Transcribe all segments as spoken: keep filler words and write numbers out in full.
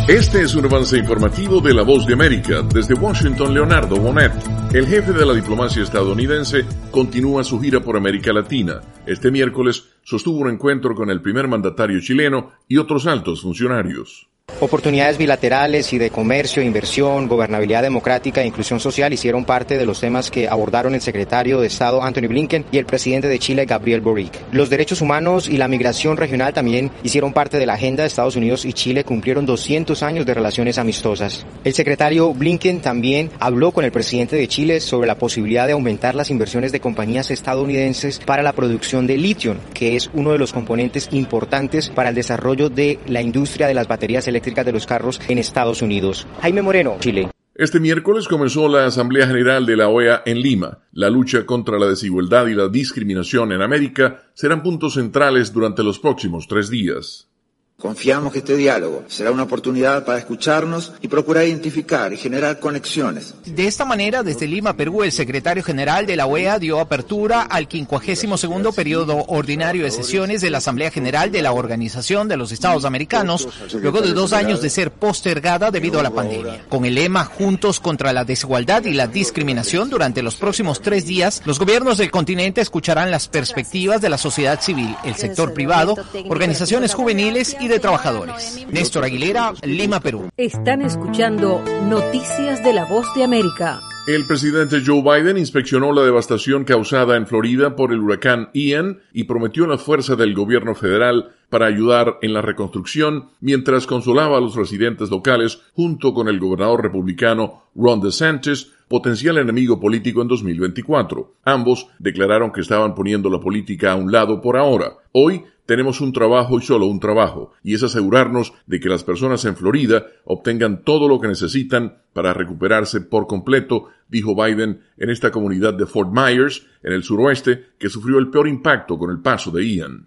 Este es un avance informativo de La Voz de América. Desde Washington, Leonardo Bonet. El jefe de la diplomacia estadounidense continúa su gira por América Latina. Este miércoles sostuvo un encuentro con el primer mandatario chileno y otros altos funcionarios. Oportunidades bilaterales y de comercio, inversión, gobernabilidad democrática e inclusión social hicieron parte de los temas que abordaron el secretario de Estado Antony Blinken y el presidente de Chile Gabriel Boric. Los derechos humanos y la migración regional también hicieron parte de la agenda. De Estados Unidos y Chile cumplieron doscientos años de relaciones amistosas. El secretario Blinken también habló con el presidente de Chile sobre la posibilidad de aumentar las inversiones de compañías estadounidenses para la producción de litio, que es uno de los componentes importantes para el desarrollo de la industria de las baterías eléctricas de los carros en Estados Unidos. Jaime Moreno, Chile. Este miércoles comenzó la Asamblea General de la O E A en Lima. La lucha contra la desigualdad y la discriminación en América serán puntos centrales durante los próximos tres días. Confiamos que este diálogo será una oportunidad para escucharnos y procurar identificar y generar conexiones. De esta manera, desde Lima, Perú, el secretario general de la O E A dio apertura al quincuagésimo segundo periodo ordinario de sesiones de la Asamblea General de la Organización de los Estados Americanos, luego de dos años de ser postergada debido a la pandemia. Con el lema Juntos contra la desigualdad y la discriminación, durante los próximos tres días, los gobiernos del continente escucharán las perspectivas de la sociedad civil, el sector privado, organizaciones juveniles y de trabajadores. Néstor Aguilera, Lima, Perú. Están escuchando Noticias de la Voz de América. El presidente Joe Biden inspeccionó la devastación causada en Florida por el huracán Ian y prometió la fuerza del gobierno federal para ayudar en la reconstrucción mientras consolaba a los residentes locales junto con el gobernador republicano Ron DeSantis, potencial enemigo político en dos mil veinticuatro. Ambos declararon que estaban poniendo la política a un lado por ahora. Hoy tenemos un trabajo y solo un trabajo, y es asegurarnos de que las personas en Florida obtengan todo lo que necesitan para recuperarse por completo, dijo Biden en esta comunidad de Fort Myers, en el suroeste, que sufrió el peor impacto con el paso de Ian.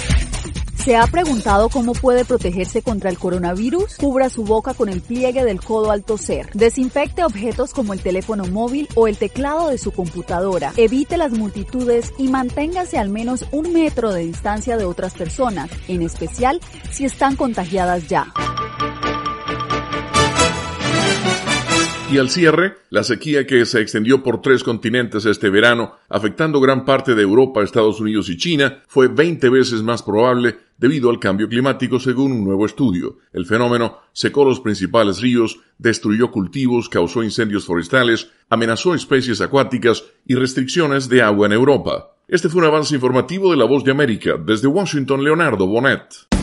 ¿Se ha preguntado cómo puede protegerse contra el coronavirus? Cubra su boca con el pliegue del codo al toser. Desinfecte objetos como el teléfono móvil o el teclado de su computadora. Evite las multitudes y manténgase al menos un metro de distancia de otras personas, en especial si están contagiadas ya. Y al cierre, la sequía que se extendió por tres continentes este verano, afectando gran parte de Europa, Estados Unidos y China, fue veinte veces más probable debido al cambio climático, según un nuevo estudio. El fenómeno secó los principales ríos, destruyó cultivos, causó incendios forestales, amenazó especies acuáticas y restricciones de agua en Europa. Este fue un avance informativo de La Voz de América. Desde Washington, Leonardo Bonet.